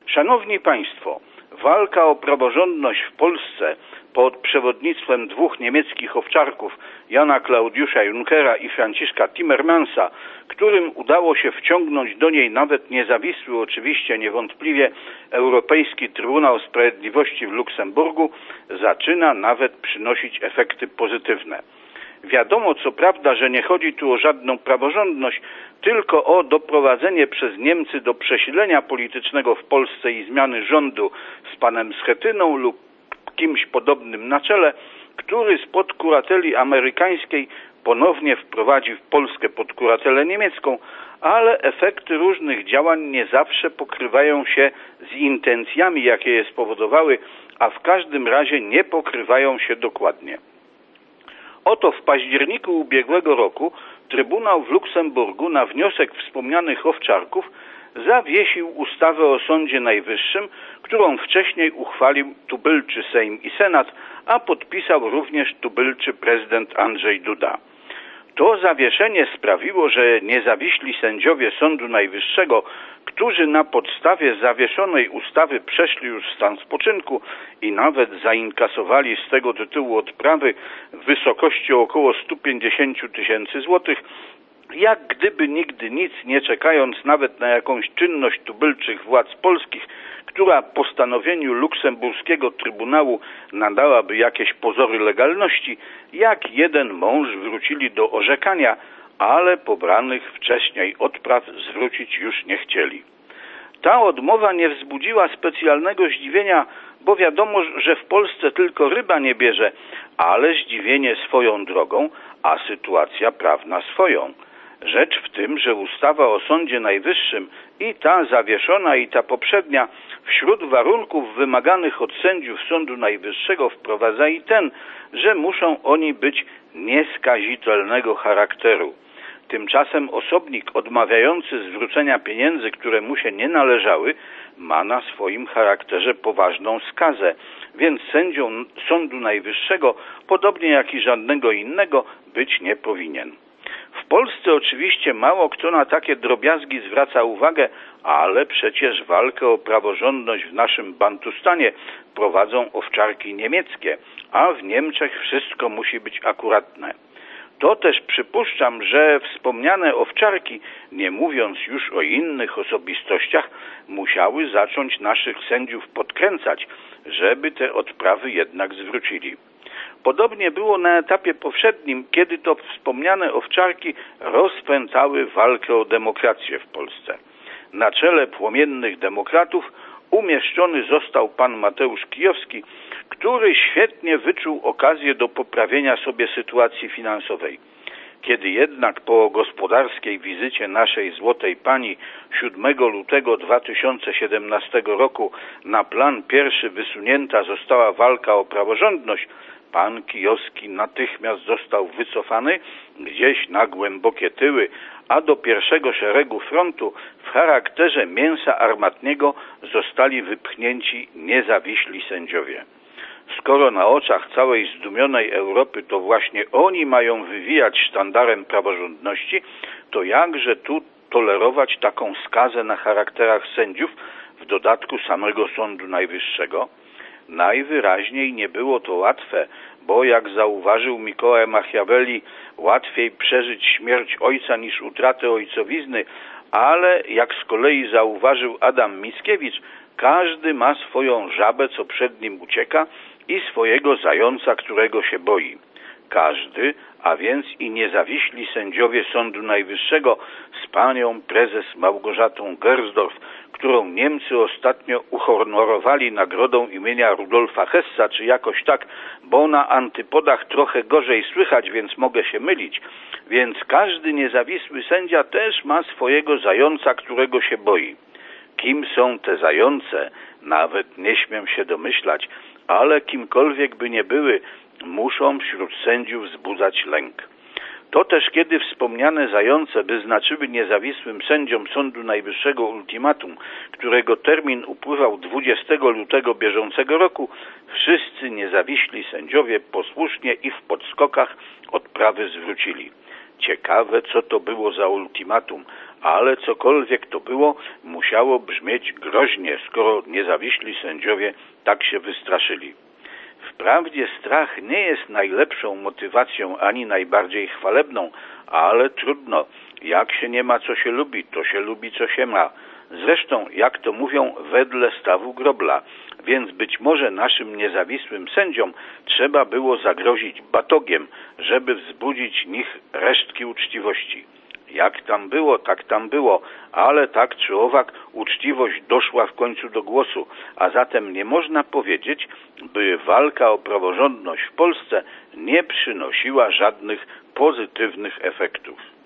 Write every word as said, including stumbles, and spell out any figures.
Szanowni Państwo, walka o praworządność w Polsce pod przewodnictwem dwóch niemieckich owczarków, Jana Klaudiusza Junckera i Franciszka Timmermansa, którym udało się wciągnąć do niej nawet niezawisły, oczywiście niewątpliwie Europejski Trybunał Sprawiedliwości w Luksemburgu, zaczyna nawet przynosić efekty pozytywne. Wiadomo co prawda, że nie chodzi tu o żadną praworządność, tylko o doprowadzenie przez Niemcy do przesilenia politycznego w Polsce i zmiany rządu z panem Schetyną lub kimś podobnym na czele, który spod kurateli amerykańskiej ponownie wprowadzi w Polskę pod kuratelę niemiecką, ale efekty różnych działań nie zawsze pokrywają się z intencjami, jakie je spowodowały, a w każdym razie nie pokrywają się dokładnie. Oto w październiku ubiegłego roku Trybunał w Luksemburgu na wniosek wspomnianych owczarków zawiesił ustawę o Sądzie Najwyższym, którą wcześniej uchwalił tubylczy Sejm i Senat, a podpisał również tubylczy prezydent Andrzej Duda. To zawieszenie sprawiło, że niezawiśli sędziowie Sądu Najwyższego, którzy na podstawie zawieszonej ustawy przeszli już w stan spoczynku i nawet zainkasowali z tego tytułu odprawy w wysokości około sto pięćdziesiąt tysięcy złotych, jak gdyby nigdy nic, nie czekając nawet na jakąś czynność tubylczych władz polskich, która postanowieniu luksemburskiego Trybunału nadałaby jakieś pozory legalności, jak jeden mąż wrócili do orzekania, ale pobranych wcześniej odpraw zwrócić już nie chcieli. Ta odmowa nie wzbudziła specjalnego zdziwienia, bo wiadomo, że w Polsce tylko ryba nie bierze, ale zdziwienie swoją drogą, a sytuacja prawna swoją. Rzecz w tym, że ustawa o Sądzie Najwyższym i ta zawieszona i ta poprzednia wśród warunków wymaganych od sędziów Sądu Najwyższego wprowadza i ten, że muszą oni być nieskazitelnego charakteru. Tymczasem osobnik odmawiający zwrócenia pieniędzy, które mu się nie należały, ma na swoim charakterze poważną skazę, więc sędzią Sądu Najwyższego, podobnie jak i żadnego innego, być nie powinien. W Polsce oczywiście mało kto na takie drobiazgi zwraca uwagę, ale przecież walkę o praworządność w naszym Bantustanie prowadzą owczarki niemieckie, a w Niemczech wszystko musi być akuratne. To też przypuszczam, że wspomniane owczarki, nie mówiąc już o innych osobistościach, musiały zacząć naszych sędziów podkręcać, żeby te odprawy jednak zwrócili. Podobnie było na etapie powszednim, kiedy to wspomniane owczarki rozpętały walkę o demokrację w Polsce. Na czele płomiennych demokratów umieszczony został pan Mateusz Kijowski, który świetnie wyczuł okazję do poprawienia sobie sytuacji finansowej. Kiedy jednak po gospodarskiej wizycie naszej złotej pani siódmego lutego dwa tysiące siedemnastego roku na plan pierwszy wysunięta została walka o praworządność, pan Kijowski natychmiast został wycofany gdzieś na głębokie tyły, a do pierwszego szeregu frontu w charakterze mięsa armatniego zostali wypchnięci niezawiśli sędziowie. Skoro na oczach całej zdumionej Europy to właśnie oni mają wywijać sztandarem praworządności, to jakże tu tolerować taką skazę na charakterach sędziów, w dodatku samego Sądu Najwyższego? Najwyraźniej nie było to łatwe, bo jak zauważył Mikołaj Machiavelli, łatwiej przeżyć śmierć ojca niż utratę ojcowizny, ale jak z kolei zauważył Adam Mickiewicz, każdy ma swoją żabę, co przed nim ucieka, i swojego zająca, którego się boi. Każdy, a więc i niezawiśli sędziowie Sądu Najwyższego z panią prezes Małgorzatą Gersdorf, którą Niemcy ostatnio uhonorowali nagrodą imienia Rudolfa Hessa, czy jakoś tak, bo na antypodach trochę gorzej słychać, więc mogę się mylić. Więc każdy niezawisły sędzia też ma swojego zająca, którego się boi. Kim są te zające? Nawet nie śmiem się domyślać, ale kimkolwiek by nie były, muszą wśród sędziów wzbudzać lęk. To też kiedy wspomniane zające wyznaczyły niezawisłym sędziom Sądu Najwyższego ultimatum, którego termin upływał dwudziestego lutego bieżącego roku, wszyscy niezawiśli sędziowie posłusznie i w podskokach odprawy zwrócili. Ciekawe, co to było za ultimatum, ale cokolwiek to było, musiało brzmieć groźnie, skoro niezawiśli sędziowie tak się wystraszyli. Wprawdzie strach nie jest najlepszą motywacją ani najbardziej chwalebną, ale trudno. Jak się nie ma, co się lubi, to się lubi, co się ma. Zresztą, jak to mówią, wedle stawu grobla. Więc być może naszym niezawisłym sędziom trzeba było zagrozić batogiem, żeby wzbudzić w nich resztki uczciwości. Jak tam było, tak tam było, ale tak czy owak uczciwość doszła w końcu do głosu, a zatem nie można powiedzieć, by walka o praworządność w Polsce nie przynosiła żadnych pozytywnych efektów.